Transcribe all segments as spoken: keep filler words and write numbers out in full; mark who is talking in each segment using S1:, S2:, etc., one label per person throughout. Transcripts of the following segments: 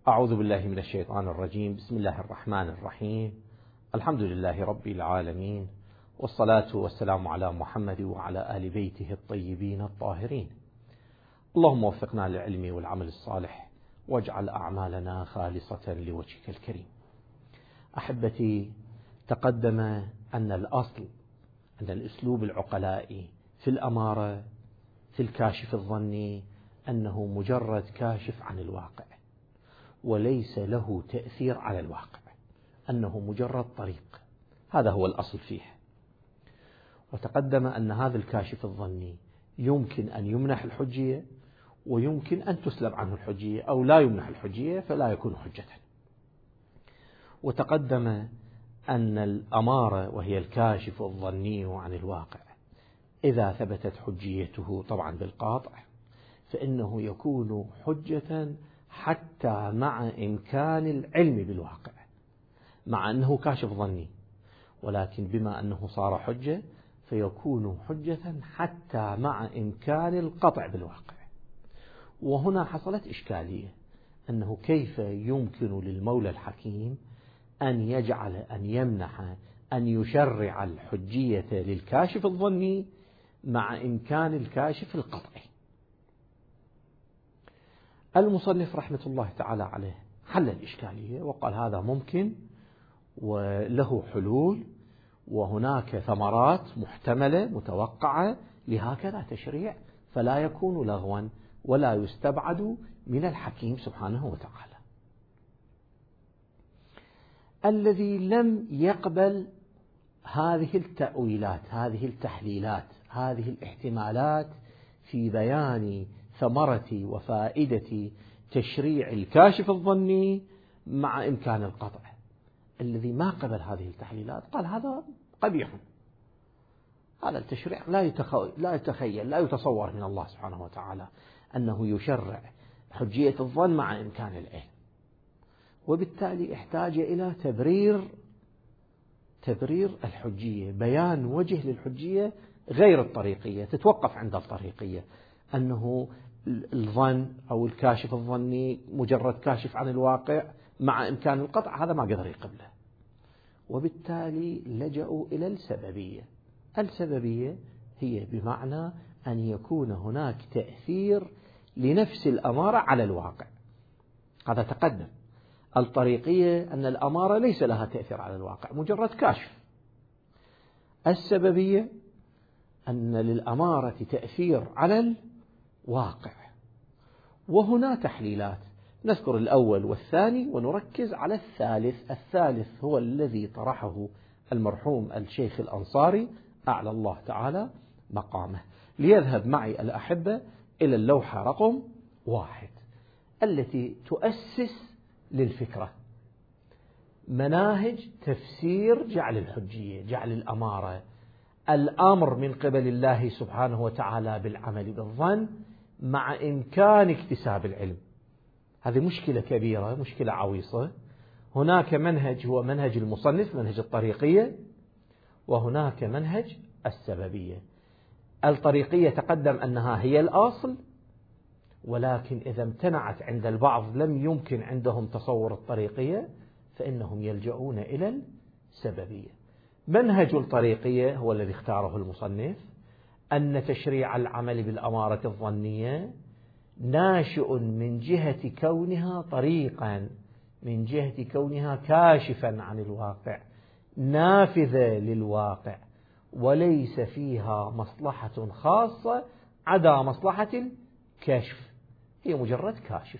S1: أعوذ بالله من الشيطان الرجيم. بسم الله الرحمن الرحيم. الحمد لله رب العالمين، والصلاة والسلام على محمد وعلى آل بيته الطيبين الطاهرين. اللهم وفقنا للعلم والعمل الصالح، واجعل أعمالنا خالصة لوجهك الكريم. أحبتي، تقدم أن الأصل أن الأسلوب العقلائي في الأمارة في الكاشف الظني أنه مجرد كاشف عن الواقع، وليس له تأثير على الواقع، أنه مجرد طريق. هذا هو الأصل فيه. وتقدم أن هذا الكاشف الظني يمكن أن يمنح الحجية، ويمكن أن تسلب عنه الحجية، أو لا يمنح الحجية فلا يكون حجة. وتقدم أن الأمارة وهي الكاشف الظني عن الواقع إذا ثبتت حجيته طبعا بالقاطع فإنه يكون حجة حتى مع إمكان العلم بالواقع، مع أنه كاشف ظني، ولكن بما أنه صار حجة فيكون حجة حتى مع إمكان القطع بالواقع. وهنا حصلت إشكالية، أنه كيف يمكن للمولى الحكيم أن يجعل أن يمنح أن يشرع الحجية للكاشف الظني مع إمكان الكاشف القطعي. المصنف رحمة الله تعالى عليه حل الإشكالية وقال هذا ممكن وله حلول، وهناك ثمرات محتملة متوقعة لهكذا تشريع، فلا يكون لغوا ولا يستبعد من الحكيم سبحانه وتعالى. الذي لم يقبل هذه التأويلات، هذه التحليلات، هذه الاحتمالات في بيان ثمرة وفائدة تشريع الكاشف الظني مع إمكان القطع، الذي ما قبل هذه التحليلات قال هذا قبيح، هذا التشريع لا لا يتخيل لا يتصور من الله سبحانه وتعالى أنه يشرع حجية الظن مع إمكان العلم، وبالتالي احتاج إلى تبرير تبرير الحجية، بيان وجه للحجية غير الطريقية، تتوقف عند الطريقية، أنه الظن أو الكاشف الظني مجرد كاشف عن الواقع مع إمكان القطع، هذا ما قدر يقبله. وبالتالي لجأوا إلى السببية. السببية هي بمعنى أن يكون هناك تأثير لنفس الأمارة على الواقع، هذا تقدم. الطريقية أن الأمارة ليس لها تأثير على الواقع، مجرد كاشف. السببية أن للأمارة تأثير على الواقع. وهنا تحليلات، نذكر الأول والثاني ونركز على الثالث. الثالث هو الذي طرحه المرحوم الشيخ الأنصاري أعلى الله تعالى مقامه. ليذهب معي الأحبة إلى اللوحة رقم واحد التي تؤسس للفكرة، مناهج تفسير جعل الحجية، جعل الأمارة، الأمر من قبل الله سبحانه وتعالى بالعمل بالظن مع إمكان اكتساب العلم. هذه مشكلة كبيرة، مشكلة عويصة. هناك منهج هو منهج المصنف، منهج الطريقية، وهناك منهج السببية. الطريقية تقدم أنها هي الأصل، ولكن إذا امتنعت عند البعض لم يمكن عندهم تصور الطريقية فإنهم يلجؤون إلى السببية. منهج الطريقية هو الذي اختاره المصنف، أن تشريع العمل بالأمارة الظنية ناشئ من جهة كونها طريقا، من جهة كونها كاشفا عن الواقع، نافذة للواقع، وليس فيها مصلحة خاصة عدا مصلحة الكشف، هي مجرد كاشف.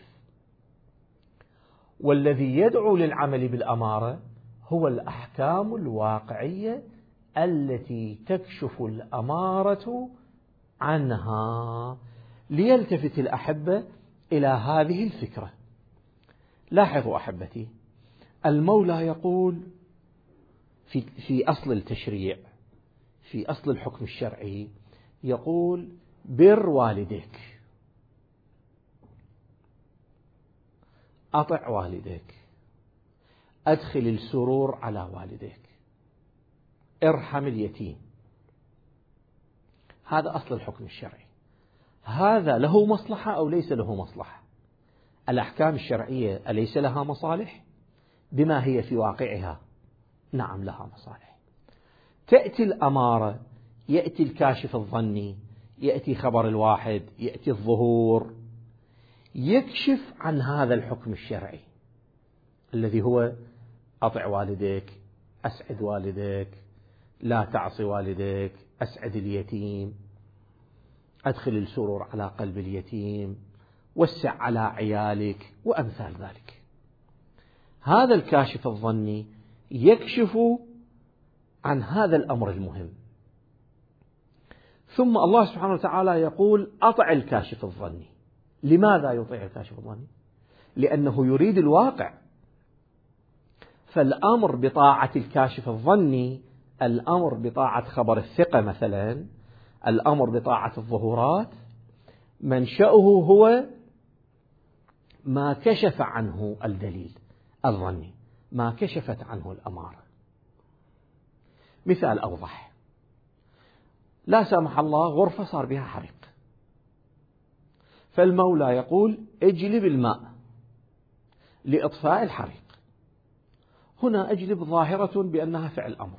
S1: والذي يدعو للعمل بالأمارة هو الأحكام الواقعية التي تكشف الأمارة عنها. ليلتفت الأحبة إلى هذه الفكرة. لاحظوا أحبتي، المولى يقول في, في أصل التشريع، في أصل الحكم الشرعي، يقول بر والديك، أطع والديك، أدخل السرور على والديك، ارحم اليتيم. هذا أصل الحكم الشرعي. هذا له مصلحة أو ليس له مصلحة؟ الأحكام الشرعية أليس لها مصالح؟ بما هي في واقعها نعم لها مصالح. تأتي الأمارة، يأتي الكاشف الظني، يأتي خبر الواحد، يأتي الظهور، يكشف عن هذا الحكم الشرعي الذي هو أطع والديك، أسعد والديك، لا تعصي والديك، أسعد اليتيم، أدخل السرور على قلب اليتيم، وسع على عيالك، وأمثال ذلك. هذا الكاشف الظني يكشف عن هذا الأمر المهم. ثم الله سبحانه وتعالى يقول أطع الكاشف الظني. لماذا يطيع الكاشف الظني؟ لأنه يريد الواقع. فالأمر بطاعة الكاشف الظني، الأمر بطاعة خبر الثقة مثلا، الأمر بطاعة الظهورات، منشأه هو ما كشف عنه الدليل الظني، ما كشفت عنه الأمارة. مثال أوضح: لا سامح الله غرفة صار بها حريق، فالمولى يقول اجلب الماء لإطفاء الحريق. هنا أجلب ظاهرة بأنها فعل أمر،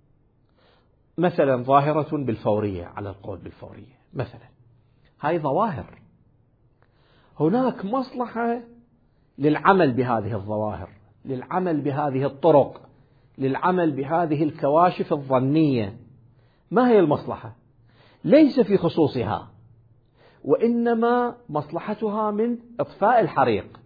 S1: مثلا ظاهرة بالفورية، على القول بالفورية مثلا، هاي ظواهر. هناك مصلحة للعمل بهذه الظواهر، للعمل بهذه الطرق، للعمل بهذه الكواشف الظنية. ما هي المصلحة؟ ليس في خصوصها، وإنما مصلحتها من إطفاء الحريق.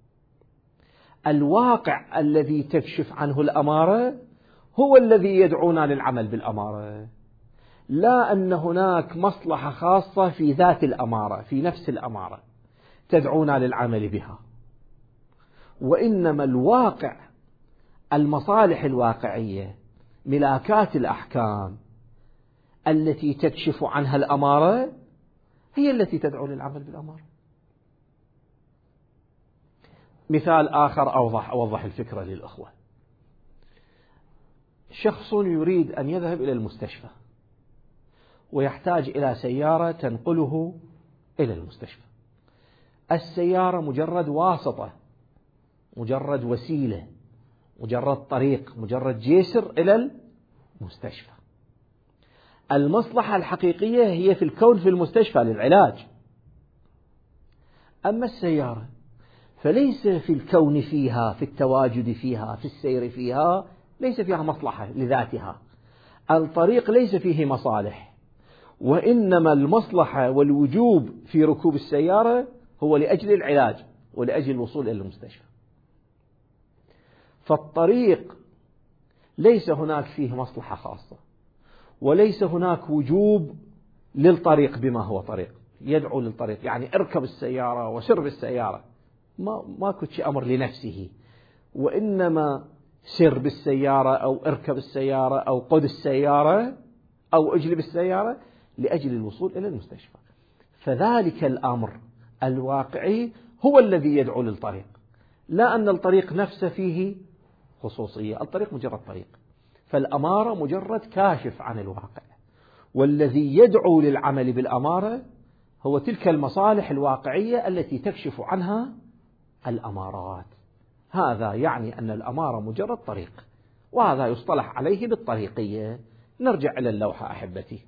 S1: الواقع الذي تكشف عنه الأمارة هو الذي يدعونا للعمل بالأمارة، لا أن هناك مصلحة خاصة في ذات الأمارة، في نفس الأمارة تدعونا للعمل بها، وإنما الواقع، المصالح الواقعية، ملاكات الأحكام التي تكشف عنها الأمارة هي التي تدعو للعمل بالأمارة. مثال آخر أوضح أوضح الفكرة للأخوة: شخص يريد أن يذهب إلى المستشفى ويحتاج إلى سيارة تنقله إلى المستشفى. السيارة مجرد واسطة، مجرد وسيلة، مجرد طريق، مجرد جسر إلى المستشفى. المصلحة الحقيقية هي في الكون في المستشفى للعلاج. أما السيارة فليس في الكون فيها، في التواجد فيها، في السير فيها، ليس فيها مصلحة لذاتها. الطريق ليس فيه مصالح، وإنما المصلحة والوجوب في ركوب السيارة هو لأجل العلاج ولأجل الوصول إلى المستشفى. فالطريق ليس هناك فيه مصلحة خاصة، وليس هناك وجوب للطريق بما هو طريق يدعو للطريق، يعني اركب السيارة وسر بالسيارة، ما ماكو شيء أمر لنفسه، وإنما سر بالسيارة أو اركب السيارة أو قد السيارة أو اجلب السيارة لأجل الوصول إلى المستشفى. فذلك الأمر الواقعي هو الذي يدعو للطريق، لا أن الطريق نفسه فيه خصوصية. الطريق مجرد طريق، فالأمارة مجرد كاشف عن الواقع، والذي يدعو للعمل بالأمارة هو تلك المصالح الواقعية التي تكشف عنها الأمارات. هذا يعني أن الأمارة مجرد طريق، وهذا يصطلح عليه بالطريقية. نرجع إلى اللوحة أحبتي.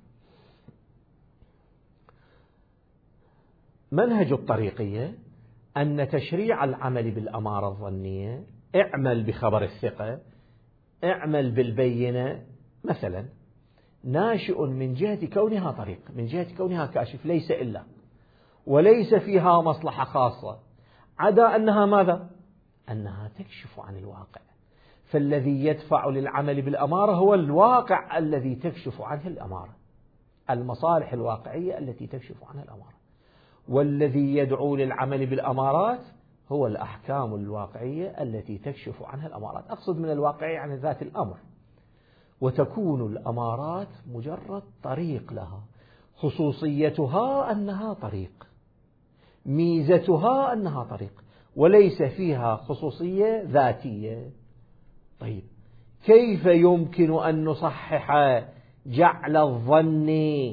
S1: منهج الطريقية أن تشريع العمل بالأمارة الظنية، اعمل بخبر الثقة، اعمل بالبينة مثلا، ناشئ من جهة كونها طريق، من جهة كونها كاشف، ليس إلا، وليس فيها مصلحة خاصة، عدا أنها ماذا؟ أنها تكشف عن الواقع. فالذي يدفع للعمل بالأمارة هو الواقع الذي تكشف عنه الأمارة، المصالح الواقعية التي تكشف عنها الأمارة. والذي يدعو للعمل بالأمارات هو الأحكام الواقعية التي تكشف عنها الأمارات. أقصد من الواقعية عن ذات الأمر. وتكون الأمارات مجرد طريق لها، خصوصيتها أنها طريق، ميزتها أنها طريق، وليس فيها خصوصية ذاتية. طيب كيف يمكن أن نصحح جعل الظن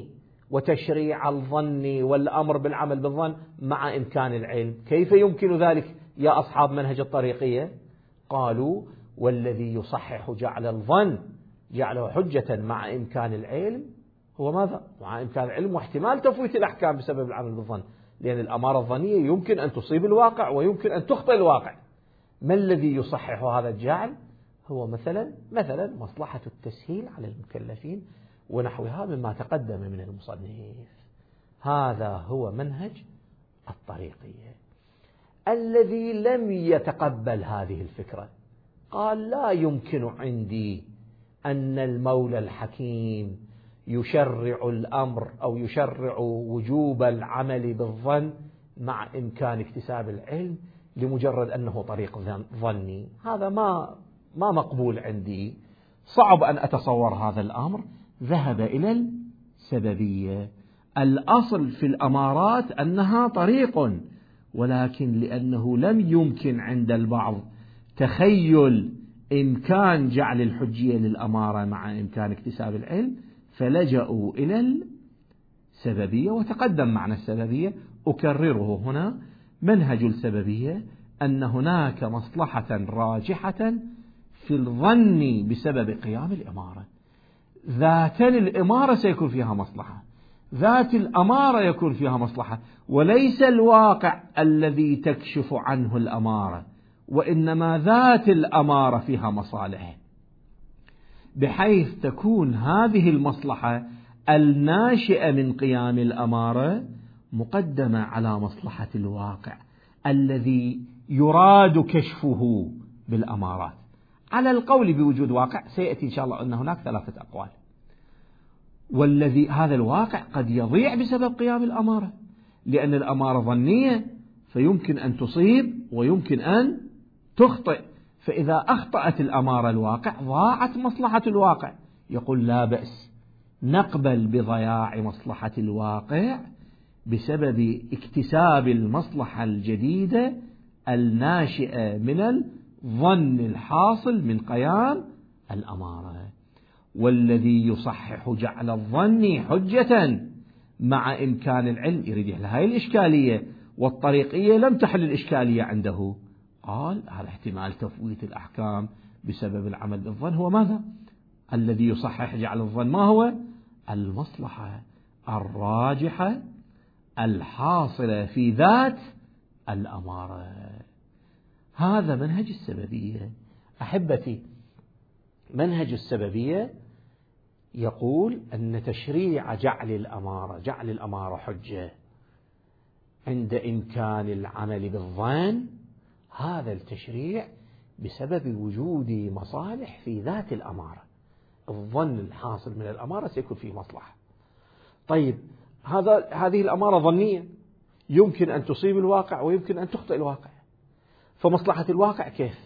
S1: وتشريع الظن والأمر بالعمل بالظن مع إمكان العلم. كيف يمكن ذلك يا أصحاب منهج الطريقية؟ قالوا والذي يصحح جعل الظن جعله حجة مع إمكان العلم هو ماذا؟ مع إمكان العلم واحتمال تفويت الأحكام بسبب العمل بالظن، لأن الأمارة الظنية يمكن أن تصيب الواقع ويمكن أن تخطئ الواقع. ما الذي يصحح هذا الجعل؟ هو مثلا مثلا مصلحة التسهيل على المكلفين ونحوها مما تقدم من المصنف. هذا هو منهج الطريقية. الذي لم يتقبل هذه الفكرة قال لا يمكن عندي أن المولى الحكيم يشرع الأمر أو يشرع وجوب العمل بالظن مع إمكان اكتساب العلم لمجرد أنه طريق ظني. هذا ما ما مقبول عندي، صعب أن أتصور هذا الأمر. ذهب إلى السببية. الأصل في الأمارات أنها طريق، ولكن لأنه لم يمكن عند البعض تخيل إمكان جعل الحجية للأمارة مع إمكان اكتساب العلم فلجأوا إلى السببية. وتقدم معنى السببية أكرره هنا. منهج السببية أن هناك مصلحة راجحة في الظن بسبب قيام الإمارة. ذات الإمارة سيكون فيها مصلحة، ذات الأمارة يكون فيها مصلحة، وليس الواقع الذي تكشف عنه الأمارة، وإنما ذات الأمارة فيها مصالح، بحيث تكون هذه المصلحة الناشئة من قيام الأمارة مقدمة على مصلحة الواقع الذي يراد كشفه بالأمارات. على القول بوجود واقع سيأتي إن شاء الله أن هناك ثلاثة أقوال. والذي هذا الواقع قد يضيع بسبب قيام الأمارة، لأن الأمارة ظنية فيمكن أن تصيب ويمكن أن تخطئ، فإذا أخطأت الأمارة الواقع ضاعت مصلحة الواقع. يقول لا بأس، نقبل بضياع مصلحة الواقع بسبب اكتساب المصلحة الجديدة الناشئة من الظن الحاصل من قيام الأمارة. والذي يصحح جعل الظن حجة مع إمكان العلم، يريد يحل هاي الإشكالية، والطريقية لم تحل الإشكالية عنده. قال هذا احتمال تفويت الأحكام بسبب العمل بالظن هو ماذا؟ الذي يصحح جعل الظن ما هو؟ المصلحة الراجحة الحاصلة في ذات الأمارة. هذا منهج السببية. أحبتي، منهج السببية يقول أن تشريع جعل الأمارة جعل الأمارة حجة عند إمكان العمل بالظن، هذا التشريع بسبب وجود مصالح في ذات الأمارة. الظن الحاصل من الأمارة سيكون فيه مصلحة. طيب، هذا هذه الأمارة ظنية، يمكن أن تصيب الواقع ويمكن أن تخطئ الواقع، فمصلحة الواقع كيف؟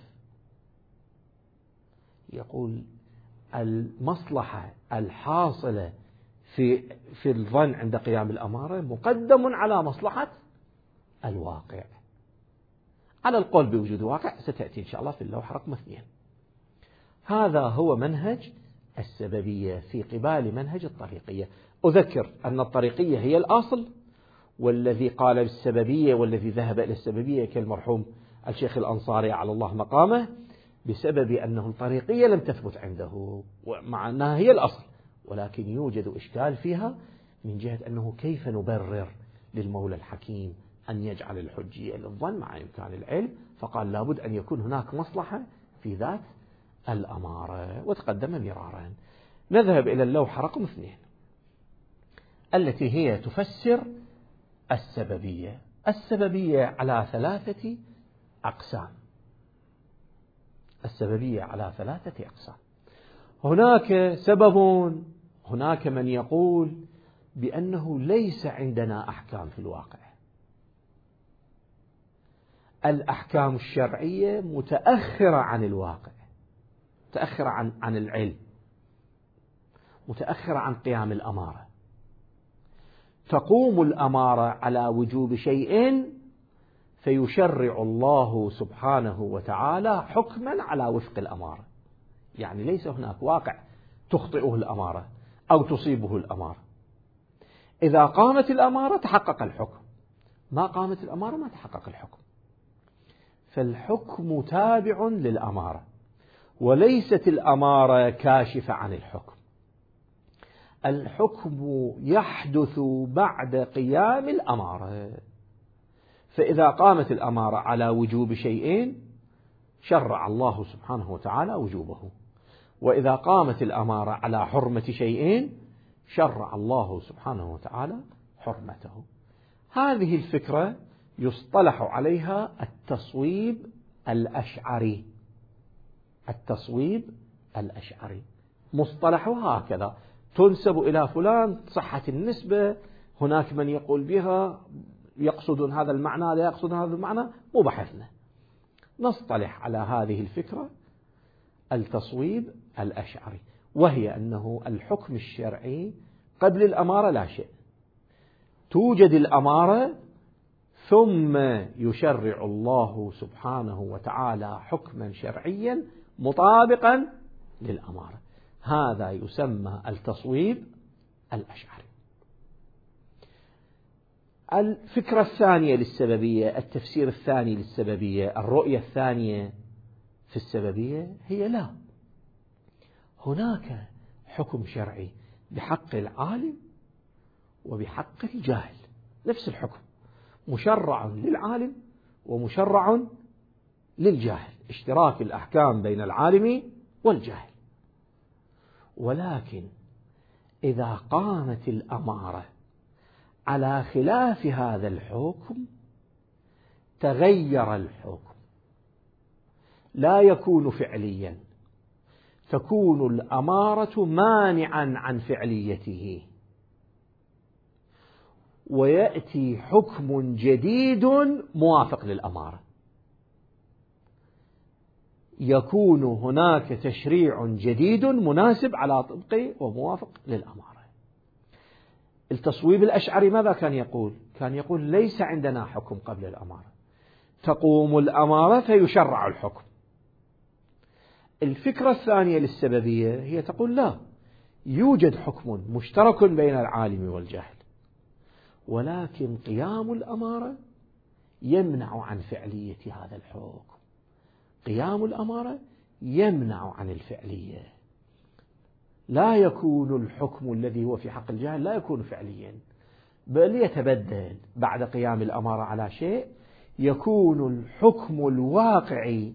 S1: يقول المصلحة الحاصلة في في الظن عند قيام الأمارة مقدم على مصلحة الواقع. على القول بوجود واقع ستأتي إن شاء الله في اللوحة رقم اثنين. هذا هو منهج السببية في قبال منهج الطريقية. أذكر أن الطريقية هي الأصل، والذي قال بالسببية والذي ذهب إلى السببية كالمرحوم الشيخ الأنصاري على الله مقامه بسبب أنه الطريقية لم تثبت عنده، مع أنها هي الأصل، ولكن يوجد إشكال فيها من جهة أنه كيف نبرر للمولى الحكيم أن يجعل الحجية للظن مع إمكان العلم، فقال لابد أن يكون هناك مصلحة في ذات الأمارة، وتقدم مرارا. نذهب إلى اللوحة رقم اثنين التي هي تفسر السببية. السببية على ثلاثة أقسام. السببية على ثلاثة أقسام. هناك سبب، هناك من يقول بأنه ليس عندنا أحكام في الواقع. الأحكام الشرعية متأخرة عن الواقع، متأخرة عن عن العلم، متأخرة عن قيام الأمارة. تقوم الأمارة على وجوب شيء فيشرع الله سبحانه وتعالى حكما على وفق الأمارة، يعني ليس هناك واقع تخطئه الأمارة أو تصيبه الأمارة، إذا قامت الأمارة تحقق الحكم، ما قامت الأمارة ما تحقق الحكم. فالحكم تابع للأمارة، وليست الأمارة كاشفة عن الحكم. الحكم يحدث بعد قيام الأمارة. فإذا قامت الأمارة على وجوب شيئين شرع الله سبحانه وتعالى وجوبه، وإذا قامت الأمارة على حرمة شيئين شرع الله سبحانه وتعالى حرمته. هذه الفكرة يصطلح عليها التصويب الأشعري. التصويب الأشعري مصطلحها هكذا، تنسب إلى فلان صحة النسبة، هناك من يقول بها يقصدون هذا المعنى لا يقصدون هذا المعنى، مو بحثنا. نصطلح على هذه الفكرة التصويب الأشعري، وهي أنه الحكم الشرعي قبل الأمارة لا شيء، توجد الأمارة ثم يشرع الله سبحانه وتعالى حكما شرعيا مطابقا للأمارة. هذا يسمى التصويب الأشعري. الفكرة الثانية للسببية، التفسير الثاني للسببية، الرؤية الثانية في السببية هي لا، هناك حكم شرعي بحق العالم وبحق الجاهل، نفس الحكم مشرع للعالم ومشرع للجاهل، اشتراك الأحكام بين العالم والجاهل. ولكن إذا قامت الأمارة على خلاف هذا الحكم تغير الحكم، لا يكون فعليا، تكون الأمارة مانعا عن فعليته، ويأتي حكم جديد موافق للأمارة. يكون هناك تشريع جديد مناسب على طبق وموافق للأمارة. التصويب الأشعري ماذا كان يقول؟ كان يقول ليس عندنا حكم قبل الأمارة، تقوم الأمارة فيشرع الحكم. الفكرة الثانية للسببية هي تقول لا، يوجد حكم مشترك بين العالم والجاهل، ولكن قيام الأمارة يمنع عن فعلية هذا الحكم. قيام الأمارة يمنع عن الفعلية، لا يكون الحكم الذي هو في حق الجاهل لا يكون فعليا، بل يتبدل بعد قيام الأمارة على شيء، يكون الحكم الواقعي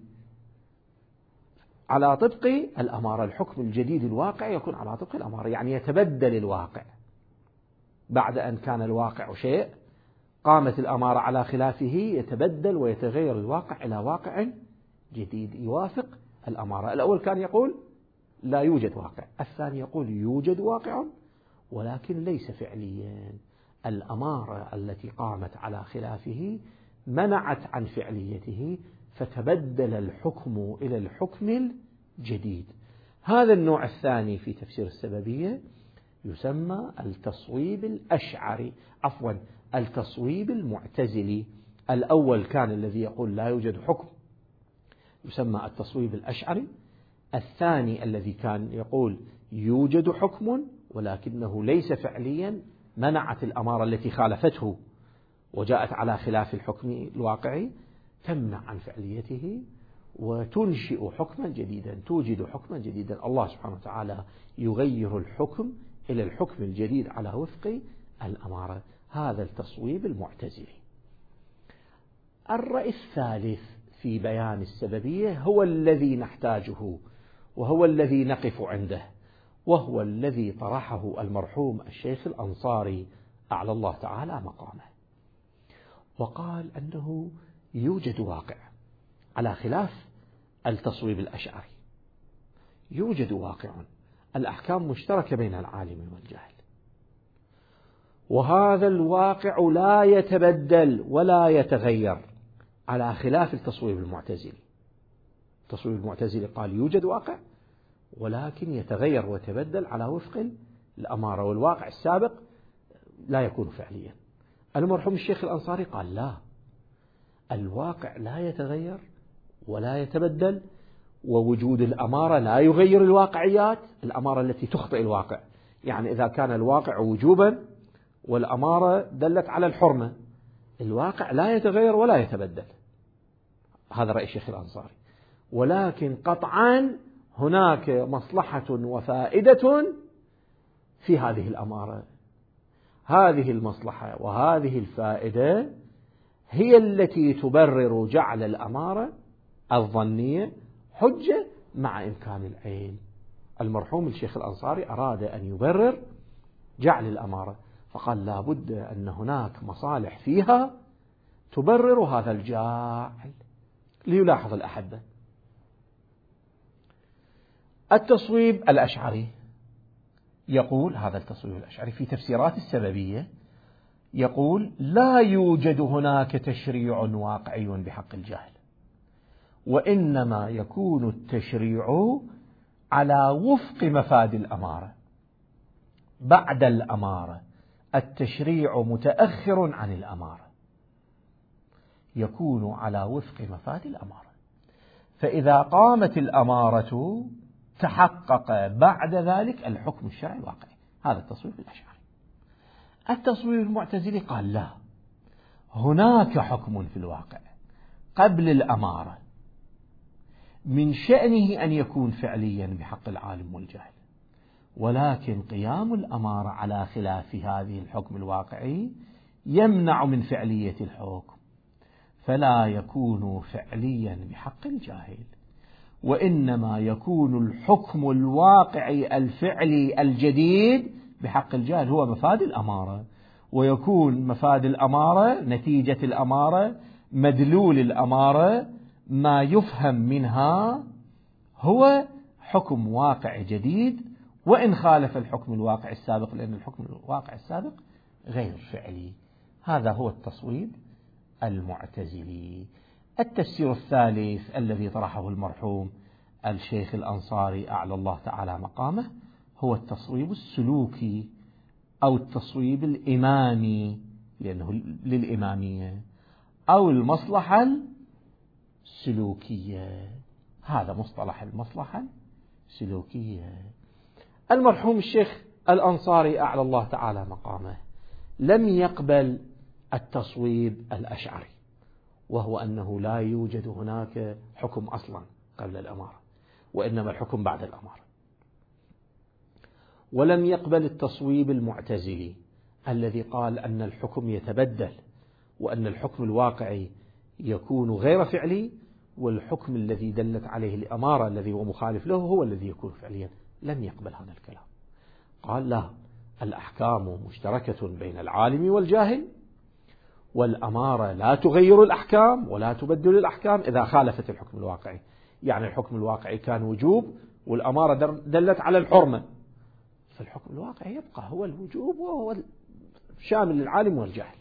S1: على طبق الأمارة، الحكم الجديد الواقع يكون على طبق الأمارة، يعني يتبدل الواقع. بعد أن كان الواقع شيء قامت الأمارة على خلافه، يتبدل ويتغير الواقع إلى واقع جديد يوافق الأمارة. الأول كان يقول لا يوجد واقع، الثاني يقول يوجد واقع ولكن ليس فعليا. الأمارة التي قامت على خلافه منعت عن فعليته، فتبدل الحكم إلى الحكم الجديد. هذا النوع الثاني في تفسير السببية يسمى التصويب الأشعري، عفوا التصويب المعتزلي. الأول كان الذي يقول لا يوجد حكم يسمى التصويب الأشعري، الثاني الذي كان يقول يوجد حكم ولكنه ليس فعليا، منعت الأمارة التي خالفته وجاءت على خلاف الحكم الواقعي تمنع عن فعليته وتنشئ حكما جديدا، توجد حكما جديدا. الله سبحانه وتعالى يغير الحكم إلى الحكم الجديد على وفق الأمارة. هذا التصويب المعتزلي. الرأي الثالث في بيان السببية هو الذي نحتاجه وهو الذي نقف عنده، وهو الذي طرحه المرحوم الشيخ الأنصاري أعلى الله تعالى مقامه، وقال أنه يوجد واقع على خلاف التصويب الأشعري. يوجد واقع، الأحكام مشتركة بين العالم والجاهل، وهذا الواقع لا يتبدل ولا يتغير على خلاف التصويب المعتزلي. التصويب المعتزلي قال يوجد واقع ولكن يتغير ويتبدل على وفق الأمارة، والواقع السابق لا يكون فعليا. المرحوم الشيخ الأنصاري قال لا، الواقع لا يتغير ولا يتبدل، ووجود الأمارة لا يغير الواقعيات، الأمارة التي تخطئ الواقع. يعني إذا كان الواقع وجوبا والأمارة دلت على الحرمة، الواقع لا يتغير ولا يتبدل. هذا رأي الشيخ الأنصاري. ولكن قطعا هناك مصلحة وفائدة في هذه الأمارة. هذه المصلحة وهذه الفائدة هي التي تبرر جعل الأمارة الظنية حجة مع إمكان العلم. المرحوم الشيخ الأنصاري أراد أن يبرر جعل الأمارة، فقال لا بد أن هناك مصالح فيها تبرر هذا الجعل. ليلاحظ الأحبة التصويب الأشعري يقول، هذا التصويب الأشعري في تفسيرات السببية يقول لا يوجد هناك تشريع واقعي بحق الجاهل، وإنما يكون التشريع على وفق مفاد الأمارة. بعد الأمارة التشريع متأخر عن الأمارة، يكون على وفق مفاد الأمارة. فإذا قامت الأمارة تحقق بعد ذلك الحكم الشرعي الواقعي. هذا التصويب الأشعري. التصويب المعتزلي قال لا، هناك حكم في الواقع قبل الأمارة من شأنه أن يكون فعليا بحق العالم والجاهل، ولكن قيام الأمارة على خلاف هذه الحكم الواقعي يمنع من فعلية الحكم، فلا يكون فعليا بحق الجاهل، وإنما يكون الحكم الواقعي الفعلي الجديد بحق الجاهل هو مفاد الأمارة، ويكون مفاد الأمارة نتيجة الأمارة مدلول الأمارة ما يفهم منها هو حكم واقع جديد، وإن خالف الحكم الواقع السابق، لأن الحكم الواقع السابق غير فعلي. هذا هو التصويب المعتزلي. التفسير الثالث الذي طرحه المرحوم الشيخ الأنصاري أعلى الله تعالى مقامه هو التصويب السلوكي أو التصويب الإمامي، لأنه للإمامية، أو المصلحة السلوكية. هذا مصطلح المصلحة السلوكية. المرحوم الشيخ الأنصاري أعلى الله تعالى مقامه لم يقبل التصويب الأشعري، وهو أنه لا يوجد هناك حكم أصلا قبل الأمارة، وإنما الحكم بعد الأمارة. ولم يقبل التصويب المعتزلي الذي قال أن الحكم يتبدل، وأن الحكم الواقعي يكون غير فعلي، والحكم الذي دلت عليه الأمارة الذي هو مخالف له هو الذي يكون فعليا. لم يقبل هذا الكلام، قال لا، الأحكام مشتركة بين العالم والجاهل، والأمارة لا تغير الأحكام ولا تبدل الأحكام إذا خالفت الحكم الواقعي. يعني الحكم الواقعي كان وجوب والأمارة دلت على الحرمة، فالحكم الواقعي يبقى هو الوجوب وهو شامل للعالم والجاهل.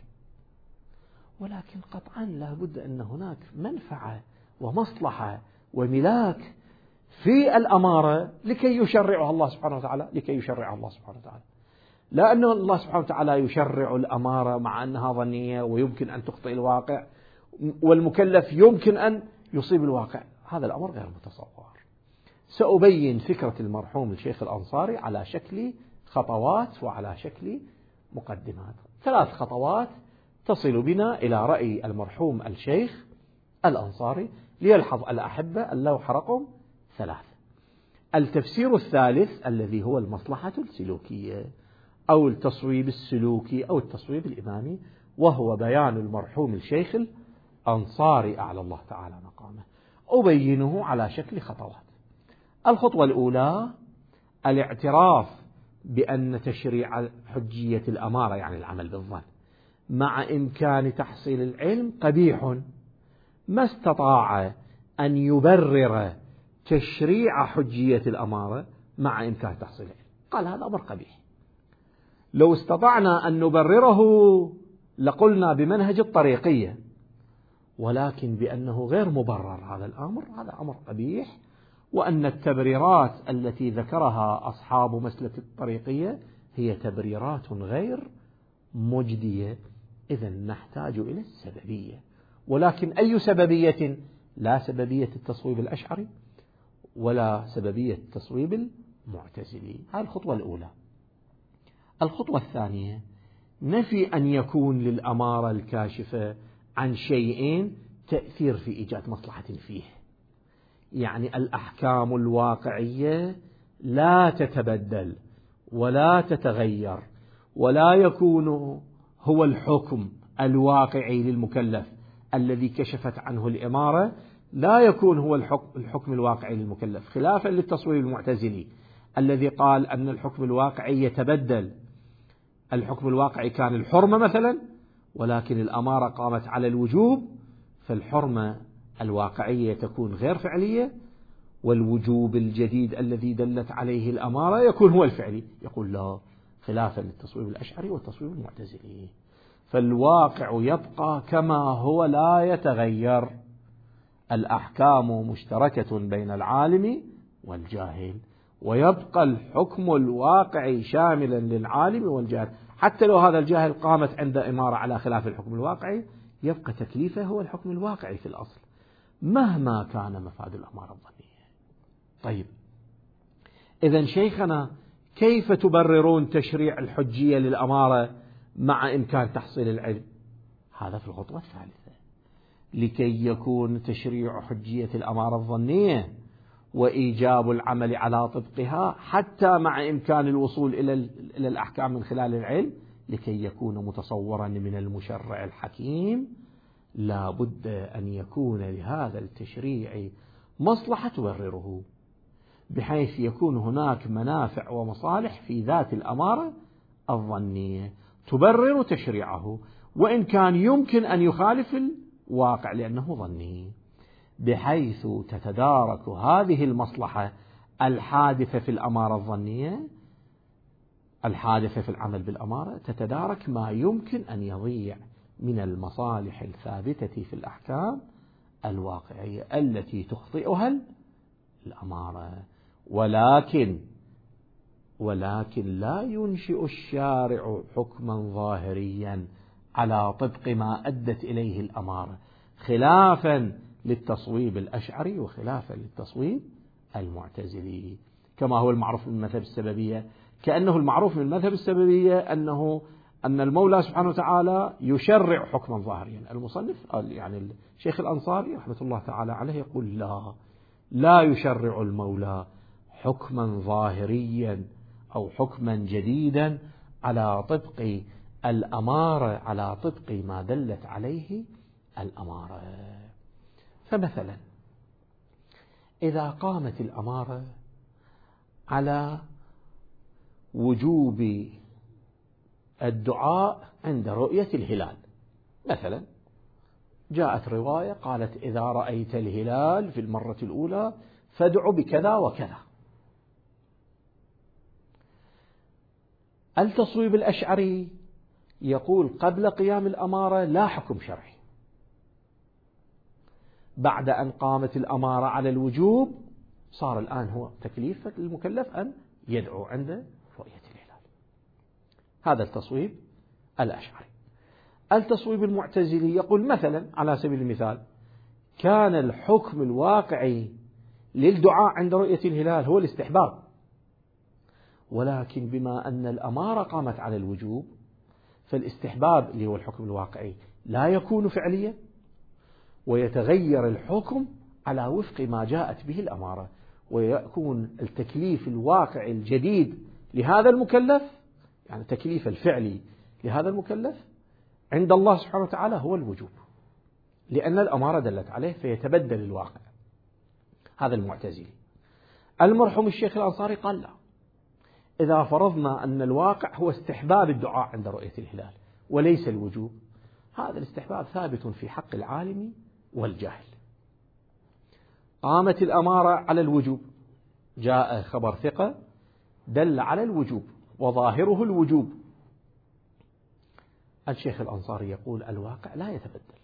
S1: ولكن قطعا لا بد أن هناك منفعة ومصلحة وملاك في الأمارة لكي يشرعها الله سبحانه وتعالى، لكي يشرعها الله سبحانه وتعالى. لا أن الله سبحانه وتعالى يشرع الأمارة مع أنها ظنية ويمكن أن تخطئ الواقع، والمكلف يمكن أن يصيب الواقع. هذا الأمر غير متصور. سأبين فكرة المرحوم الشيخ الأنصاري على شكل خطوات وعلى شكل مقدمات. ثلاث خطوات تصل بنا إلى رأي المرحوم الشيخ الأنصاري. ليلحظ الأحبة اللوحة رقم ثلاث. التفسير الثالث الذي هو المصلحة السلوكية أو التصويب السلوكي أو التصويب الإمامي، وهو بيان المرحوم الشيخ الأنصاري أعلى الله تعالى مقامه. أبينه على شكل خطوات. الخطوة الأولى الاعتراف بأن تشريع حجية الأمارة، يعني العمل بالظن، مع إمكان تحصيل العلم قبيح، ما استطاع أن يبرر تشريع حجية الأمارة مع إمكان تحصيل العلم. قال هذا أمر قبيح. لو استطعنا أن نبرره لقلنا بمنهج الطريقية، ولكن بأنه غير مبرر هذا الأمر، هذا أمر قبيح، وأن التبريرات التي ذكرها أصحاب مسلك الطريقية هي تبريرات غير مجدية. إذن نحتاج إلى السببية، ولكن أي سببية؟ لا سببية التصويب الأشعري ولا سببية التصويب المعتزلي. هذه الخطوة الأولى. الخطوة الثانية نفي أن يكون للأمارة الكاشفة عن شيئين تأثير في إيجاد مصلحة فيه. يعني الأحكام الواقعية لا تتبدل ولا تتغير، ولا يكون هو الحكم الواقعي للمكلف الذي كشفت عنه الإمارة، لا يكون هو الحكم الواقعي للمكلف، خلافا للتصوير المعتزلي الذي قال أن الحكم الواقعي يتبدل. الحكم الواقعي كان الحرمة مثلا، ولكن الأمارة قامت على الوجوب، فالحرمة الواقعية تكون غير فعلية، والوجوب الجديد الذي دلت عليه الأمارة يكون هو الفعلي. يقول لا، خلافا للتصويب الأشعري والتصويب المعتزلي، فالواقع يبقى كما هو لا يتغير. الأحكام مشتركة بين العالم والجاهل، ويبقى الحكم الواقعي شاملا للعالم والجاهل، حتى لو هذا الجاهل قامت عند إمارة على خلاف الحكم الواقعي، يبقى تكليفه هو الحكم الواقعي في الأصل مهما كان مفاد الأمارة الظنية. طيب، إذن شيخنا كيف تبررون تشريع الحجية للأمارة مع إمكان تحصيل العلم؟ هذا في الخطوة الثالثة، لكي يكون تشريع حجية الأمارة الظنية وإيجاب العمل على طبقها حتى مع إمكان الوصول إلى إلى الأحكام من خلال العلم، لكي يكون متصورا من المشرع الحكيم، لا بد أن يكون لهذا التشريع مصلحة تبرره، بحيث يكون هناك منافع ومصالح في ذات الأمارة الظنية تبرر تشريعه، وإن كان يمكن أن يخالف الواقع لأنه ظني، بحيث تتدارك هذه المصلحة الحادثة في الأمارة الظنية، الحادثة في العمل بالأمارة، تتدارك ما يمكن أن يضيع من المصالح الثابتة في الأحكام الواقعية التي تخطئها الأمارة. ولكن ولكن لا ينشئ الشارع حكما ظاهريا على طبق ما أدت إليه الأمارة، خلافا للتصويب الأشعري وخلافا للتصويب المعتزلي، كما هو المعروف من المذهب السببية. كأنه المعروف من المذهب السببية أنه أن المولى سبحانه وتعالى يشرع حكما ظاهريا. المصنف يعني الشيخ الأنصاري رحمة الله تعالى عليه يقول لا، لا يشرع المولى حكما ظاهريا أو حكما جديدا على طبق الأمارة، على طبق ما دلت عليه الأمارة. فمثلا إذا قامت الأمارة على وجوب الدعاء عند رؤية الهلال، مثلا جاءت رواية قالت إذا رأيت الهلال في المرة الأولى فادع بكذا وكذا. التصويب الأشعري يقول قبل قيام الأمارة لا حكم شرعي، بعد أن قامت الأمارة على الوجوب صار الآن هو تكليف المكلف أن يدعو عند رؤية الهلال. هذا التصويب الأشعري. التصويب المعتزلي يقول مثلا على سبيل المثال كان الحكم الواقعي للدعاء عند رؤية الهلال هو الاستحباب، ولكن بما أن الأمارة قامت على الوجوب فالاستحباب اللي هو الحكم الواقعي لا يكون فعليا، ويتغير الحكم على وفق ما جاءت به الأمارة، ويكون التكليف الواقعي الجديد لهذا المكلف، يعني التكليف الفعلي لهذا المكلف عند الله سبحانه وتعالى هو الوجوب، لأن الأمارة دلت عليه فيتبدل الواقع. هذا المعتزلي. المرحوم الشيخ الأنصاري قال لا، إذا فرضنا أن الواقع هو استحباب الدعاء عند رؤية الهلال وليس الوجوب، هذا الاستحباب ثابت في حق العالم والجاهل. قامت الأمارة على الوجوب، جاء خبر ثقة دل على الوجوب وظاهره الوجوب، الشيخ الأنصاري يقول الواقع لا يتبدل،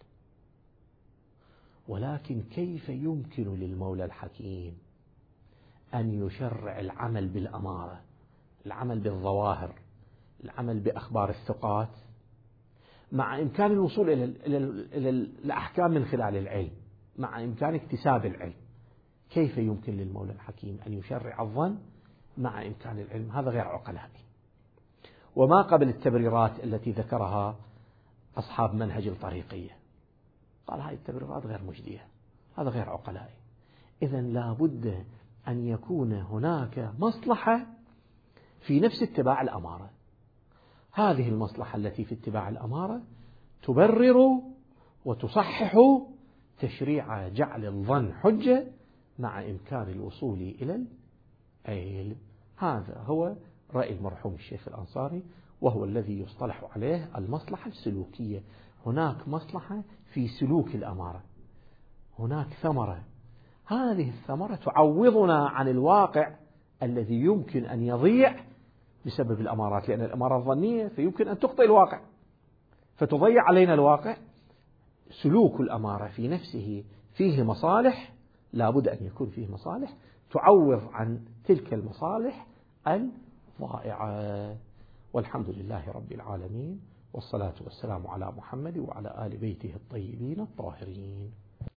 S1: ولكن كيف يمكن للمولى الحكيم أن يشرع العمل بالأمارة، العمل بالظواهر، العمل بأخبار الثقات، مع إمكان الوصول إلى إلى الأحكام من خلال العلم، مع إمكان اكتساب العلم؟ كيف يمكن للمولى الحكيم أن يشرع الظن مع إمكان العلم؟ هذا غير عقلاني. وما قبل التبريرات التي ذكرها أصحاب منهج الطريقية. قال هذه التبريرات غير مجدية، هذا غير عقلائي. إذن لا بد أن يكون هناك مصلحة في نفس اتباع الأمارة. هذه المصلحة التي في اتباع الأمارة تبرر وتصحح تشريع جعل الظن حجة مع إمكان الوصول إلى العلم. هذا هو رأي المرحوم الشيخ الأنصاري، وهو الذي يصطلح عليه المصلحة السلوكية. هناك مصلحة في سلوك الأمارة، هناك ثمرة، هذه الثمرة تعوضنا عن الواقع الذي يمكن أن يضيع بسبب الأمارات، لأن الأمارات ظنية فيمكن أن تخطئ الواقع فتضيع علينا الواقع. سلوك الأمارة في نفسه فيه مصالح، لا بد أن يكون فيه مصالح تعوض عن تلك المصالح الضائعة. والحمد لله رب العالمين، والصلاة والسلام على محمد وعلى آل بيته الطيبين الطاهرين.